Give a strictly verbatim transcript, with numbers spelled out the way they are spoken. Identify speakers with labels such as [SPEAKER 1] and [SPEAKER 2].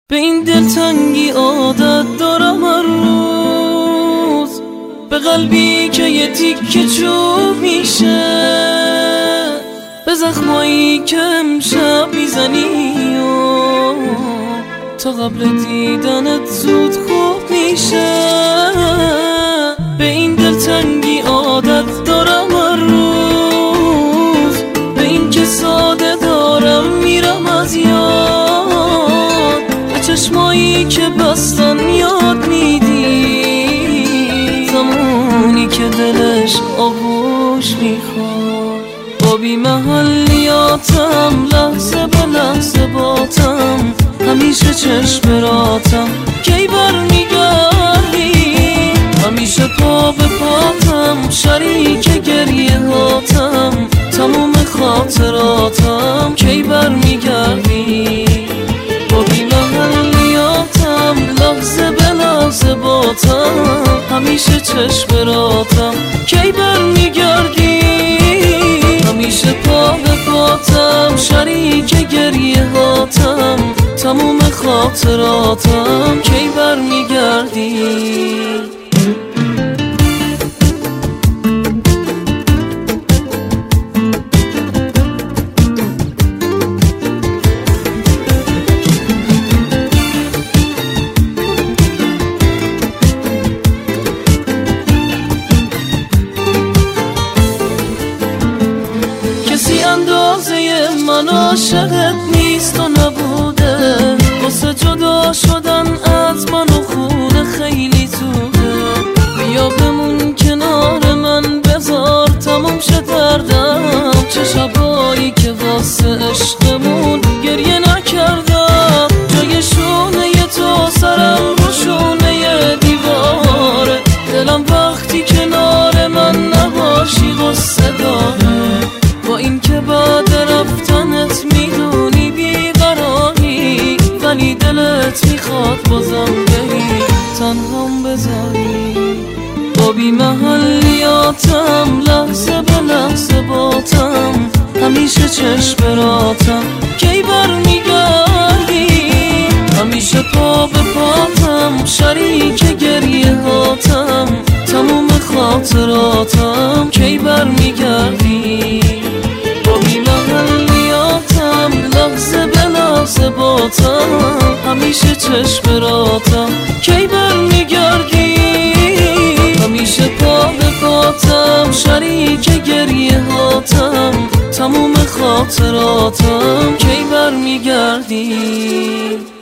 [SPEAKER 1] به این دلتنگی عادت دارم هر روز، به قلبی که یه تیکه چوب میشه، به زخمایی که امشب میزنی و تا قبل دیدنت زود خوب میشه. به این دلتنگی عادت دارم هر روز، به این که ساده دارم میرم از یاد، به چشمایی که بستن یاد میدی زمانی که دلش آغوش میخواد. با بی محلیاتم لحظه به لحظه باتم، همیشه چشم راتم کی برمیگردی، همیشه پا به پاتم شریک گریه هاتم، تموم خاطراتم کی برمیگردی. با بی محلیاتم لحظه به لحظه باتم، همیشه چشم راتم کی برمیگردی، همیشه پا به پاتم شریک گریه هاتم، تموم خاطراتم کی برمیگردی. کسی اندازه من عاشقت نیست و نبوده، واسه جدا شدن از من و خونه خیلی زوده. بیا بمون کنار من بذار تموم شه دردم، چه شبایی که واسه عشقمون گریه نکردم. جای شونه تو سرم رو شونه دیواره، دلم وقتی کنار من نباشی غصه داره. با این که بعد رفتنت میدونی بیقراری، ولی دلت میخواد بازم بری تنهام بذاری. با بی محلیاتم لحظه به لحظه باتم، همیشه چشم راتم کی برمیگردی، همیشه پا به پاتم شریک گریه هاتم، تموم خاطراتم کی برمیگردی. با بی محلیاتم لحظه به لحظه باتم، همیشه چشم راتم کی برمیگردی، همیشه پا به پاتم شریک گریه هاتم، تموم خاطراتم کی برمیگردی.